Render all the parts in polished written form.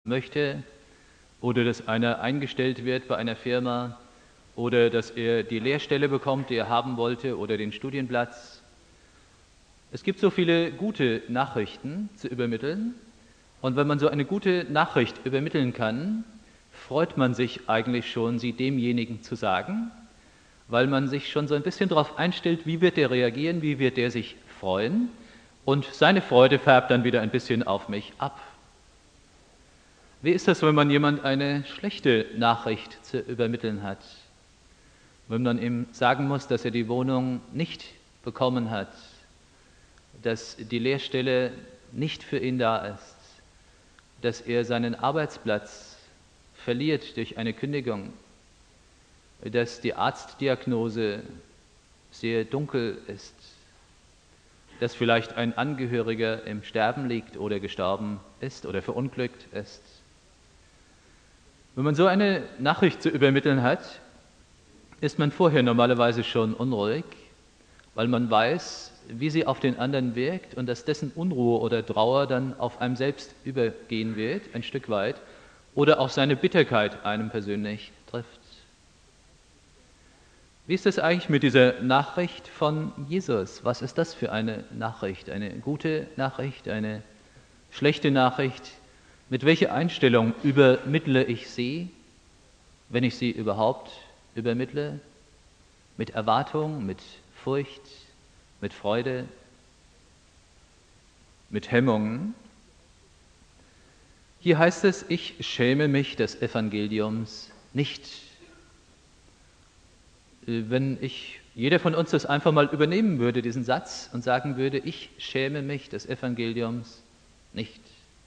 möchte oder dass einer eingestellt wird bei einer Firma oder dass er die Lehrstelle bekommt, die er haben wollte oder den Studienplatz. Es gibt so viele gute Nachrichten zu übermitteln und wenn man so eine gute Nachricht übermitteln kann, freut man sich eigentlich schon, sie demjenigen zu sagen, weil man sich schon so ein bisschen darauf einstellt, wie wird der reagieren, wie wird der sich freuen und seine Freude färbt dann wieder ein bisschen auf mich ab. Wie ist das, wenn man jemand eine schlechte Nachricht zu übermitteln hat? Wenn man ihm sagen muss, dass er die Wohnung nicht bekommen hat, dass die Lehrstelle nicht für ihn da ist, dass er seinen Arbeitsplatz verliert durch eine Kündigung, dass die Arztdiagnose sehr dunkel ist, dass vielleicht ein Angehöriger im Sterben liegt oder gestorben ist oder verunglückt ist. Wenn man so eine Nachricht zu übermitteln hat, ist man vorher normalerweise schon unruhig, weil man weiß, wie sie auf den anderen wirkt und dass dessen Unruhe oder Trauer dann auf einem selbst übergehen wird, ein Stück weit, oder auch seine Bitterkeit einem persönlich trifft. Wie ist es eigentlich mit dieser Nachricht von Jesus? Was ist das für eine Nachricht? Eine gute Nachricht, eine schlechte Nachricht? Mit welcher Einstellung übermittle ich sie, wenn ich sie überhaupt übermittle? Mit Erwartung, mit Furcht, mit Freude, mit Hemmungen? Hier heißt es, ich schäme mich des Evangeliums nicht. Wenn jeder von uns das einfach mal übernehmen würde, diesen Satz, und sagen würde, ich schäme mich des Evangeliums nicht.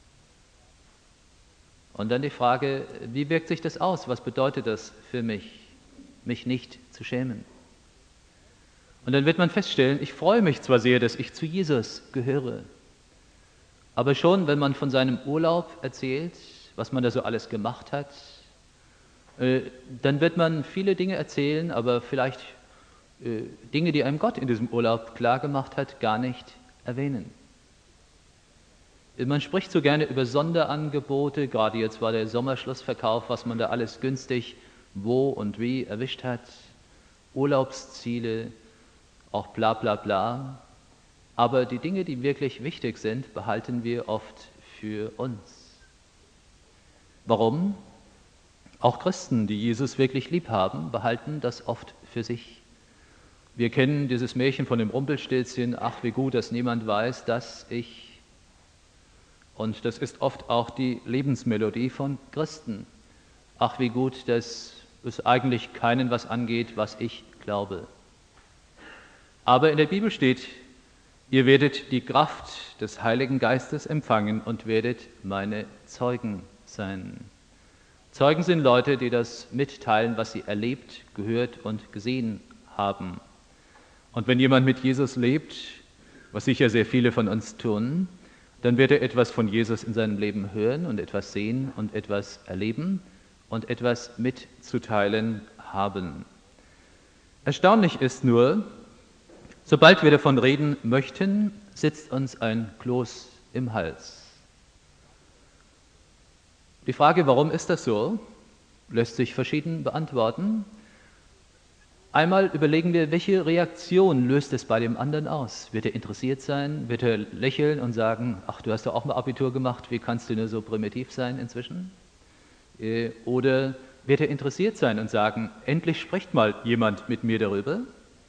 Und dann die Frage, wie wirkt sich das aus? Was bedeutet das für mich, mich nicht zu schämen? Und dann wird man feststellen, ich freue mich zwar sehr, dass ich zu Jesus gehöre, aber schon, wenn man von seinem Urlaub erzählt, was man da so alles gemacht hat, dann wird man viele Dinge erzählen, aber vielleicht Dinge, die einem Gott in diesem Urlaub klargemacht hat, gar nicht erwähnen. Man spricht so gerne über Sonderangebote, gerade jetzt war der Sommerschlussverkauf, was man da alles günstig wo und wie erwischt hat, Urlaubsziele, auch bla bla bla. Aber die Dinge, die wirklich wichtig sind, behalten wir oft für uns. Warum? Auch Christen, die Jesus wirklich lieb haben, behalten das oft für sich. Wir kennen dieses Märchen von dem Rumpelstilzchen, ach wie gut, dass niemand weiß, dass ich. Und das ist oft auch die Lebensmelodie von Christen. Ach wie gut, dass es eigentlich keinen was angeht, was ich glaube. Aber in der Bibel steht, ihr werdet die Kraft des Heiligen Geistes empfangen und werdet meine Zeugen sein. Zeugen sind Leute, die das mitteilen, was sie erlebt, gehört und gesehen haben. Und wenn jemand mit Jesus lebt, was sicher sehr viele von uns tun, dann wird er etwas von Jesus in seinem Leben hören und etwas sehen und etwas erleben und etwas mitzuteilen haben. Erstaunlich ist nur, sobald wir davon reden möchten, sitzt uns ein Kloß im Hals. Die Frage, warum ist das so, lässt sich verschieden beantworten. Einmal überlegen wir, welche Reaktion löst es bei dem anderen aus? Wird er interessiert sein? Wird er lächeln und sagen, ach, du hast doch auch mal Abitur gemacht, wie kannst du nur so primitiv sein inzwischen? Oder wird er interessiert sein und sagen, endlich spricht mal jemand mit mir darüber?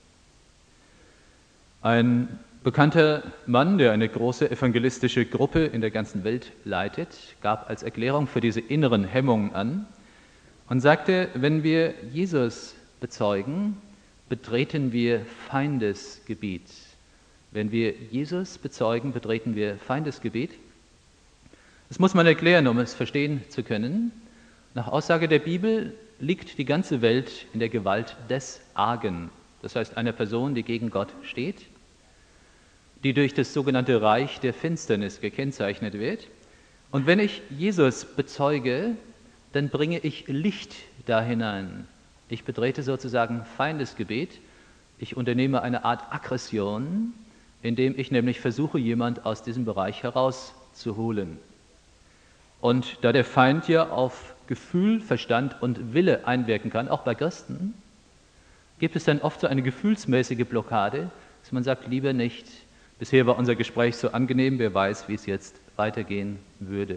Ein bekannter Mann, der eine große evangelistische Gruppe in der ganzen Welt leitet, gab als Erklärung für diese inneren Hemmungen an und sagte, wenn wir Jesus bezeugen, betreten wir Feindesgebiet. Wenn wir Jesus bezeugen, betreten wir Feindesgebiet. Das muss man erklären, um es verstehen zu können. Nach Aussage der Bibel liegt die ganze Welt in der Gewalt des Argen, das heißt einer Person, die gegen Gott steht, die durch das sogenannte Reich der Finsternis gekennzeichnet wird. Und wenn ich Jesus bezeuge, dann bringe ich Licht da hinein. Ich betrete sozusagen Feindesgebiet. Ich unternehme eine Art Aggression, indem ich nämlich versuche, jemand aus diesem Bereich herauszuholen. Und da der Feind ja auf Gefühl, Verstand und Wille einwirken kann, auch bei Christen, gibt es dann oft so eine gefühlsmäßige Blockade, dass man sagt, lieber nicht. Bisher war unser Gespräch so angenehm, wer weiß, wie es jetzt weitergehen würde.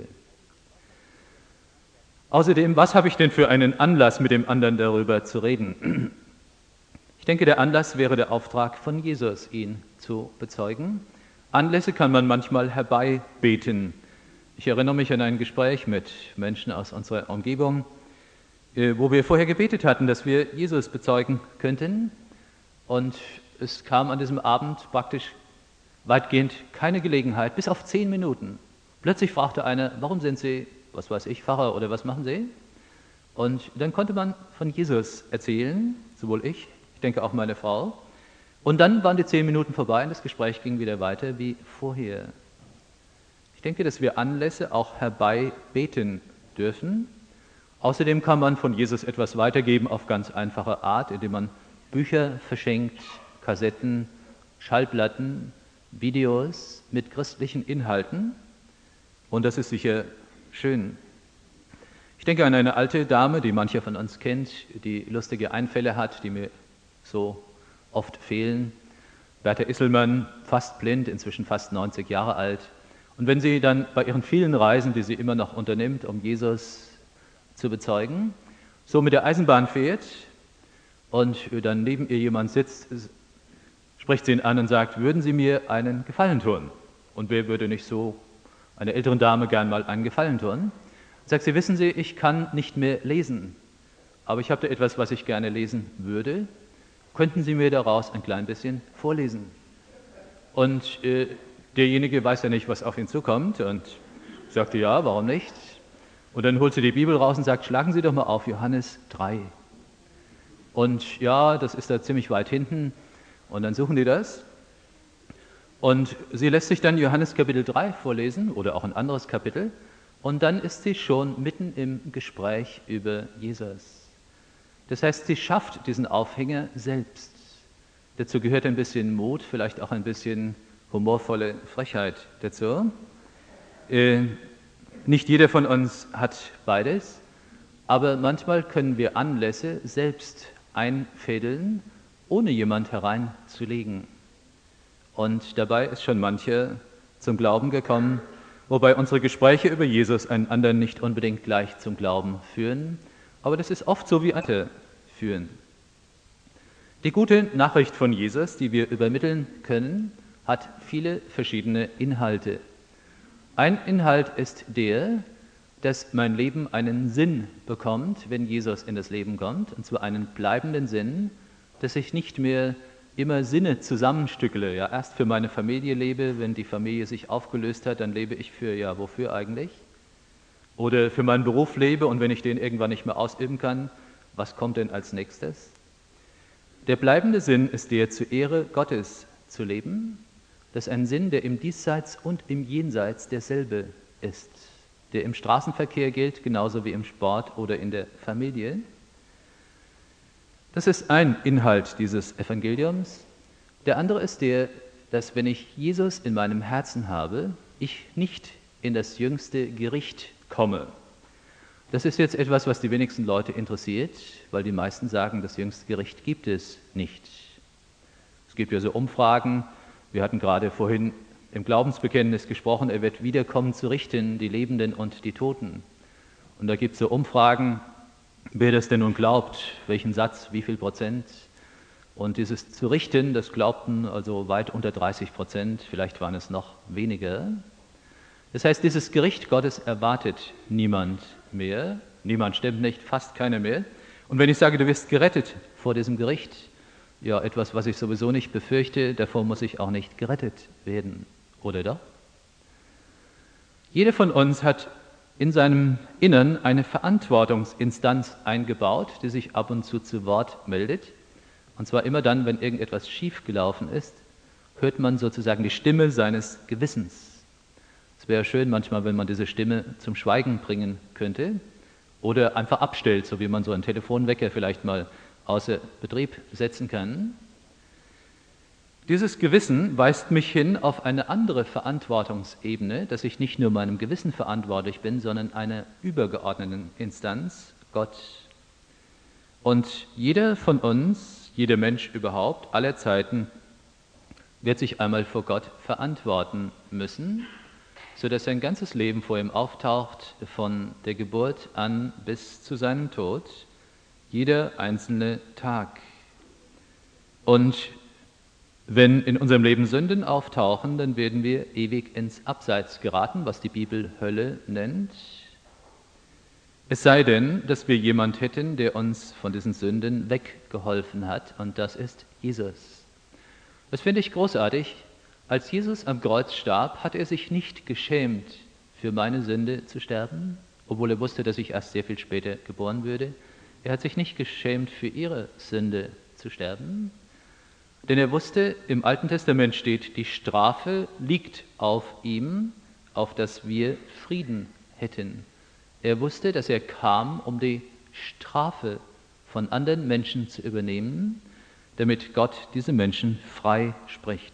Außerdem, was habe ich denn für einen Anlass, mit dem anderen darüber zu reden? Ich denke, der Anlass wäre der Auftrag von Jesus, ihn zu bezeugen. Anlässe kann man manchmal herbeibeten. Ich erinnere mich an ein Gespräch mit Menschen aus unserer Umgebung, wo wir vorher gebetet hatten, dass wir Jesus bezeugen könnten. Und es kam an diesem Abend praktisch weitgehend keine Gelegenheit, bis auf 10 Minuten. Plötzlich fragte einer, warum sind Sie, was weiß ich, Pfarrer oder was machen Sie? Und dann konnte man von Jesus erzählen, sowohl ich denke auch meine Frau. Und dann waren die 10 Minuten vorbei und das Gespräch ging wieder weiter wie vorher. Ich denke, dass wir Anlässe auch herbeibeten dürfen. Außerdem kann man von Jesus etwas weitergeben auf ganz einfache Art, indem man Bücher verschenkt, Kassetten, Schallplatten, Videos mit christlichen Inhalten. Und das ist sicher schön. Ich denke an eine alte Dame, die mancher von uns kennt, die lustige Einfälle hat, die mir so oft fehlen. Bertha Isselmann, fast blind, inzwischen fast 90 Jahre alt. Und wenn sie dann bei ihren vielen Reisen, die sie immer noch unternimmt, um Jesus zu bezeugen, so mit der Eisenbahn fährt und dann neben ihr jemand sitzt, spricht sie ihn an und sagt, würden Sie mir einen Gefallen tun? Und wer würde nicht so einer älteren Dame gern mal einen Gefallen tun? Sagt sie, wissen Sie, ich kann nicht mehr lesen, aber ich habe da etwas, was ich gerne lesen würde. Könnten Sie mir daraus ein klein bisschen vorlesen? Und derjenige weiß ja nicht, was auf ihn zukommt und sagte, ja, warum nicht? Und dann holt sie die Bibel raus und sagt, schlagen Sie doch mal auf Johannes 3. Und ja, das ist da ziemlich weit hinten. Und dann suchen die das. Und sie lässt sich dann Johannes Kapitel 3 vorlesen oder auch ein anderes Kapitel. Und dann ist sie schon mitten im Gespräch über Jesus. Das heißt, sie schafft diesen Aufhänger selbst. Dazu gehört ein bisschen Mut, vielleicht auch ein bisschen humorvolle Frechheit dazu. Nicht jeder von uns hat beides, aber manchmal können wir Anlässe selbst einfädeln, ohne jemand hereinzulegen. Und dabei ist schon mancher zum Glauben gekommen, wobei unsere Gespräche über Jesus einen anderen nicht unbedingt gleich zum Glauben führen, aber das ist oft so wie andere führen. Die gute Nachricht von Jesus, die wir übermitteln können, hat viele verschiedene Inhalte. Ein Inhalt ist der, dass mein Leben einen Sinn bekommt, wenn Jesus in das Leben kommt, und zwar einen bleibenden Sinn, dass ich nicht mehr immer Sinne zusammenstückele. Ja, erst für meine Familie lebe, wenn die Familie sich aufgelöst hat, dann lebe ich für, ja, wofür eigentlich? Oder für meinen Beruf lebe und wenn ich den irgendwann nicht mehr ausüben kann, was kommt denn als nächstes? Der bleibende Sinn ist der, zur Ehre Gottes zu leben. Das ist ein Sinn, der im Diesseits und im Jenseits derselbe ist, der im Straßenverkehr gilt, genauso wie im Sport oder in der Familie. Das ist ein Inhalt dieses Evangeliums. Der andere ist der, dass wenn ich Jesus in meinem Herzen habe, ich nicht in das jüngste Gericht komme. Das ist jetzt etwas, was die wenigsten Leute interessiert, weil die meisten sagen, das jüngste Gericht gibt es nicht. Es gibt ja so Umfragen. Wir hatten gerade vorhin im Glaubensbekenntnis gesprochen, er wird wiederkommen zu richten, die Lebenden und die Toten. Und da gibt es so Umfragen, wer das denn nun glaubt, welchen Satz, wie viel Prozent. Und dieses zu richten, das glaubten also weit unter 30%, vielleicht waren es noch weniger. Das heißt, dieses Gericht Gottes erwartet niemand mehr. Niemand stimmt nicht, fast keiner mehr. Und wenn ich sage, du wirst gerettet vor diesem Gericht, ja, etwas, was ich sowieso nicht befürchte, davor muss ich auch nicht gerettet werden, oder doch? Jeder von uns hat in seinem Innern eine Verantwortungsinstanz eingebaut, die sich ab und zu Wort meldet. Und zwar immer dann, wenn irgendetwas schiefgelaufen ist, hört man sozusagen die Stimme seines Gewissens. Es wäre schön manchmal, wenn man diese Stimme zum Schweigen bringen könnte oder einfach abstellt, so wie man so einen Telefonwecker vielleicht mal außer Betrieb setzen kann. Dieses Gewissen weist mich hin auf eine andere Verantwortungsebene, dass ich nicht nur meinem Gewissen verantwortlich bin, sondern einer übergeordneten Instanz, Gott. Und jeder von uns, jeder Mensch überhaupt, aller Zeiten, wird sich einmal vor Gott verantworten müssen, sodass sein ganzes Leben vor ihm auftaucht, von der Geburt an bis zu seinem Tod, jeder einzelne Tag. Und wenn in unserem Leben Sünden auftauchen, dann werden wir ewig ins Abseits geraten, was die Bibel Hölle nennt. Es sei denn, dass wir jemand hätten, der uns von diesen Sünden weggeholfen hat, und das ist Jesus. Das finde ich großartig. Als Jesus am Kreuz starb, hat er sich nicht geschämt, für meine Sünde zu sterben, obwohl er wusste, dass ich erst sehr viel später geboren würde. Er hat sich nicht geschämt, für ihre Sünde zu sterben, denn er wusste, im Alten Testament steht, die Strafe liegt auf ihm, auf dass wir Frieden hätten. Er wusste, dass er kam, um die Strafe von anderen Menschen zu übernehmen, damit Gott diese Menschen frei spricht.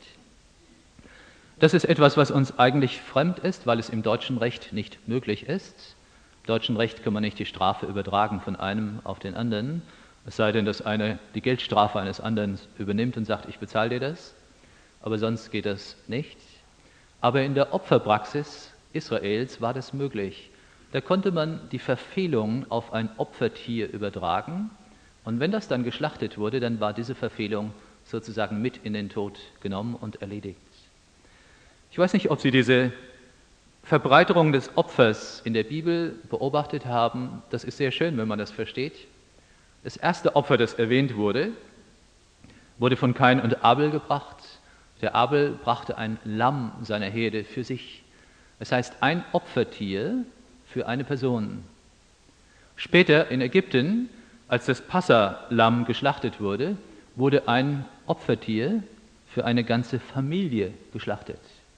Das ist etwas, was uns eigentlich fremd ist, weil es im deutschen Recht nicht möglich ist. Im deutschen Recht kann man nicht die Strafe übertragen von einem auf den anderen, es sei denn, dass einer die Geldstrafe eines anderen übernimmt und sagt, ich bezahle dir das, aber sonst geht das nicht. Aber in der Opferpraxis Israels war das möglich. Da konnte man die Verfehlung auf ein Opfertier übertragen, und wenn das dann geschlachtet wurde, dann war diese Verfehlung sozusagen mit in den Tod genommen und erledigt. Ich weiß nicht, ob Sie diese Verbreiterung des Opfers in der Bibel beobachtet haben. Das ist sehr schön, wenn man das versteht. Das erste Opfer, das erwähnt wurde, wurde von Kain und Abel gebracht. Der Abel brachte ein Lamm seiner Herde für sich. Das heißt, ein Opfertier für eine Person. Später in Ägypten, als das Passa-Lamm geschlachtet wurde, wurde ein Opfertier für eine ganze Familie geschlachtet.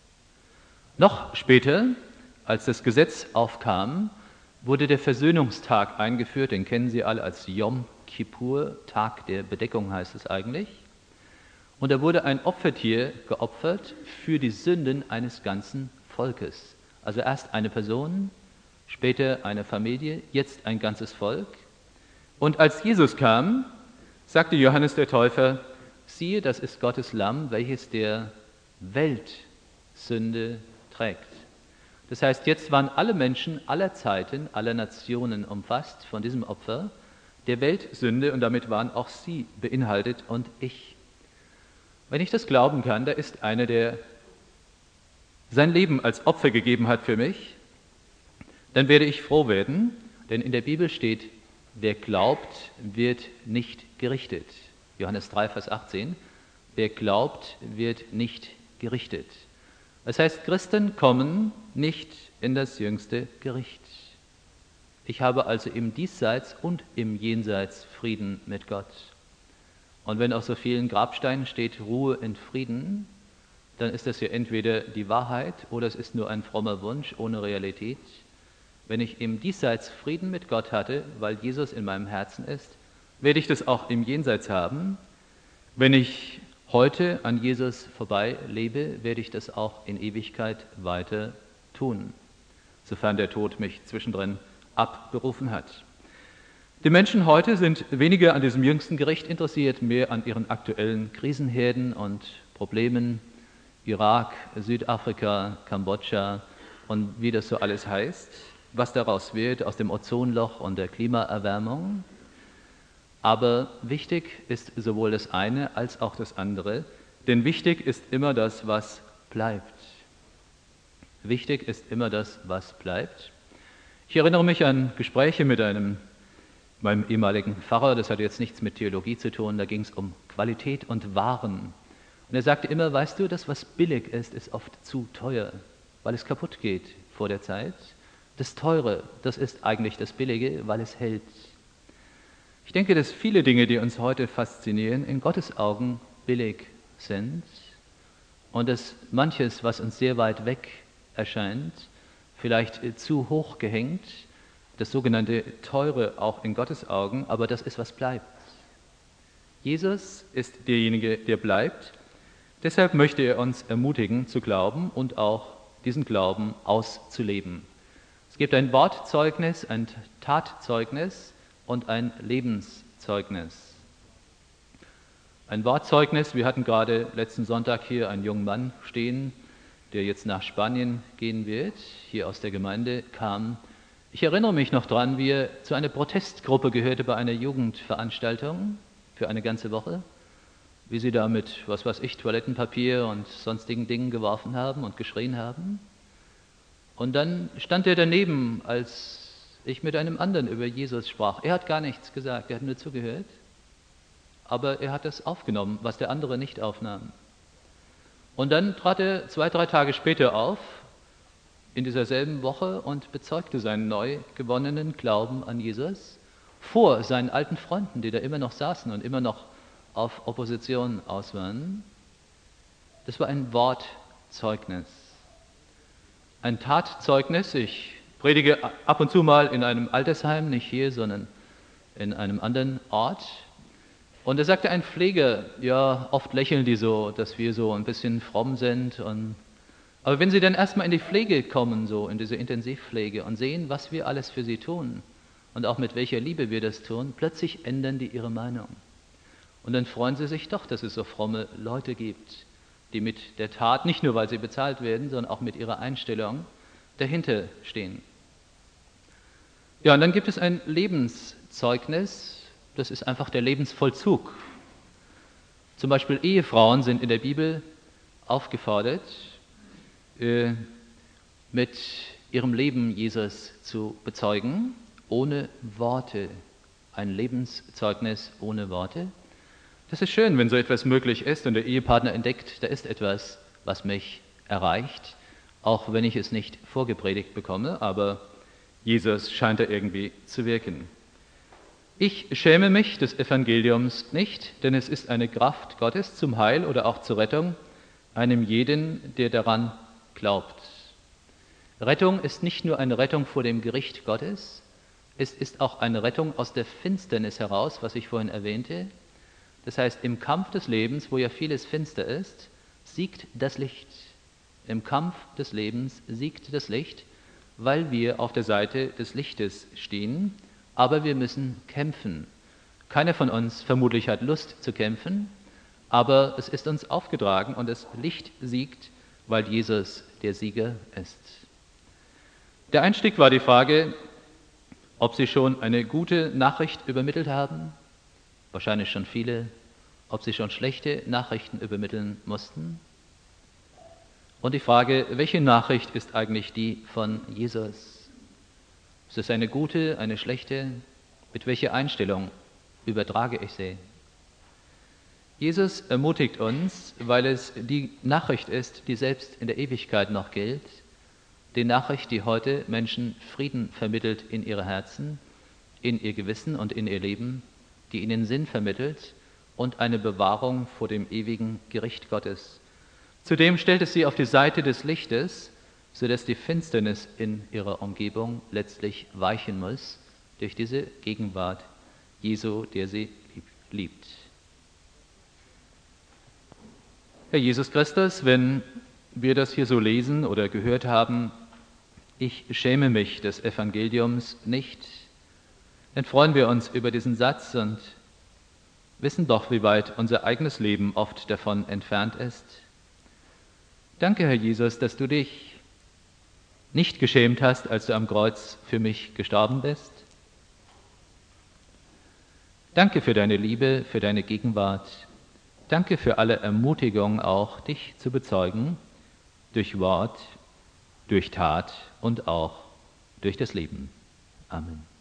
Noch später, als das Gesetz aufkam, wurde der Versöhnungstag eingeführt, den kennen Sie alle als Yom Kippur, Tag der Bedeckung heißt es eigentlich. Und da wurde ein Opfertier geopfert für die Sünden eines ganzen Volkes. Also erst eine Person, später eine Familie, jetzt ein ganzes Volk. Und als Jesus kam, sagte Johannes der Täufer, siehe, das ist Gottes Lamm, welches der Weltsünde trägt. Das heißt, jetzt waren alle Menschen aller Zeiten, aller Nationen umfasst von diesem Opfer der Weltsünde, und damit waren auch sie beinhaltet und ich. Wenn ich das glauben kann, da ist einer, der sein Leben als Opfer gegeben hat für mich, dann werde ich froh werden, denn in der Bibel steht, wer glaubt, wird nicht gerichtet. Johannes 3, Vers 18, wer glaubt, wird nicht gerichtet. Das heißt, Christen kommen nicht in das jüngste Gericht. Ich habe also im Diesseits und im Jenseits Frieden mit Gott. Und wenn auf so vielen Grabsteinen steht Ruhe in Frieden, dann ist das ja entweder die Wahrheit oder es ist nur ein frommer Wunsch ohne Realität. Wenn ich im Diesseits Frieden mit Gott hatte, weil Jesus in meinem Herzen ist, werde ich das auch im Jenseits haben. Wenn ich heute an Jesus vorbei lebe, werde ich das auch in Ewigkeit weiter tun, sofern der Tod mich zwischendrin abberufen hat. Die Menschen heute sind weniger an diesem jüngsten Gericht interessiert, mehr an ihren aktuellen Krisenherden und Problemen, Irak, Südafrika, Kambodscha und wie das so alles heißt, was daraus wird aus dem Ozonloch und der Klimaerwärmung. Aber wichtig ist sowohl das eine als auch das andere, denn wichtig ist immer das, was bleibt. Wichtig ist immer das, was bleibt. Ich erinnere mich an Gespräche mit meinem ehemaligen Pfarrer, das hatte jetzt nichts mit Theologie zu tun, da ging es um Qualität und Waren. Und er sagte immer, weißt du, das, was billig ist, ist oft zu teuer, weil es kaputt geht vor der Zeit. Das Teure, das ist eigentlich das Billige, weil es hält. Ich denke, dass viele Dinge, die uns heute faszinieren, in Gottes Augen billig sind und dass manches, was uns sehr weit weg erscheint, vielleicht zu hoch gehängt, das sogenannte Teure auch in Gottes Augen, aber das ist, was bleibt. Jesus ist derjenige, der bleibt, Deshalb möchte er uns ermutigen zu glauben und auch diesen Glauben auszuleben. Es gibt ein Wortzeugnis, ein Tatzeugnis und ein Lebenszeugnis. Ein Wortzeugnis, wir hatten gerade letzten Sonntag hier einen jungen Mann stehen, der jetzt nach Spanien gehen wird, hier aus der Gemeinde kam. Ich erinnere mich noch dran, wie er zu einer Protestgruppe gehörte bei einer Jugendveranstaltung für eine ganze Woche, wie sie da mit, was weiß ich, Toilettenpapier und sonstigen Dingen geworfen haben und geschrien haben. Und dann stand er daneben, als ich mit einem anderen über Jesus sprach. Er hat gar nichts gesagt, er hat nur zugehört, aber er hat das aufgenommen, was der andere nicht aufnahm. Und dann trat er 2, 3 Tage später auf, in dieser selben Woche, und bezeugte seinen neu gewonnenen Glauben an Jesus vor seinen alten Freunden, die da immer noch saßen und immer noch auf Opposition aus waren. Das war ein Wortzeugnis. Ein Tatzeugnis, ich predige ab und zu mal in einem Altersheim, nicht hier, sondern in einem anderen Ort. Und da sagte ein Pfleger, ja, oft lächeln die so, dass wir so ein bisschen fromm sind. Aber wenn sie dann erstmal in die Pflege kommen, so in diese Intensivpflege und sehen, was wir alles für sie tun und auch mit welcher Liebe wir das tun, plötzlich ändern die ihre Meinung. Und dann freuen sie sich doch, dass es so fromme Leute gibt, die mit der Tat, nicht nur weil sie bezahlt werden, sondern auch mit ihrer Einstellung dahinter stehen. Ja, und dann gibt es ein Lebenszeugnis, das ist einfach der Lebensvollzug. Zum Beispiel Ehefrauen sind in der Bibel aufgefordert, mit ihrem Leben Jesus zu bezeugen, ohne Worte. Ein Lebenszeugnis ohne Worte. Das ist schön, wenn so etwas möglich ist und der Ehepartner entdeckt, da ist etwas, was mich erreicht, auch wenn ich es nicht vorgepredigt bekomme, aber Jesus scheint da irgendwie zu wirken. Ich schäme mich des Evangeliums nicht, denn es ist eine Kraft Gottes zum Heil oder auch zur Rettung, einem jeden, der daran glaubt. Rettung ist nicht nur eine Rettung vor dem Gericht Gottes, es ist auch eine Rettung aus der Finsternis heraus, was ich vorhin erwähnte. Das heißt, im Kampf des Lebens, wo ja vieles finster ist, siegt das Licht. Im Kampf des Lebens siegt das Licht, weil wir auf der Seite des Lichtes stehen, aber wir müssen kämpfen. Keiner von uns vermutlich hat Lust zu kämpfen, aber es ist uns aufgetragen und das Licht siegt, weil Jesus der Sieger ist. Der Einstieg war die Frage, ob Sie schon eine gute Nachricht übermittelt haben, wahrscheinlich schon viele, ob Sie schon schlechte Nachrichten übermitteln mussten. Und die Frage, welche Nachricht ist eigentlich die von Jesus? Ist es eine gute, eine schlechte? Mit welcher Einstellung übertrage ich sie? Jesus ermutigt uns, weil es die Nachricht ist, die selbst in der Ewigkeit noch gilt, die Nachricht, die heute Menschen Frieden vermittelt in ihre Herzen, in ihr Gewissen und in ihr Leben, die ihnen Sinn vermittelt und eine Bewahrung vor dem ewigen Gericht Gottes. Zudem stellt es sie auf die Seite des Lichtes, sodass die Finsternis in ihrer Umgebung letztlich weichen muss durch diese Gegenwart Jesu, der sie liebt. Herr Jesus Christus, wenn wir das hier so lesen oder gehört haben, ich schäme mich des Evangeliums nicht, dann freuen wir uns über diesen Satz und wissen doch, wie weit unser eigenes Leben oft davon entfernt ist. Danke, Herr Jesus, dass du dich nicht geschämt hast, als du am Kreuz für mich gestorben bist. Danke für deine Liebe, für deine Gegenwart. Danke für alle Ermutigung auch, dich zu bezeugen, durch Wort, durch Tat und auch durch das Leben. Amen.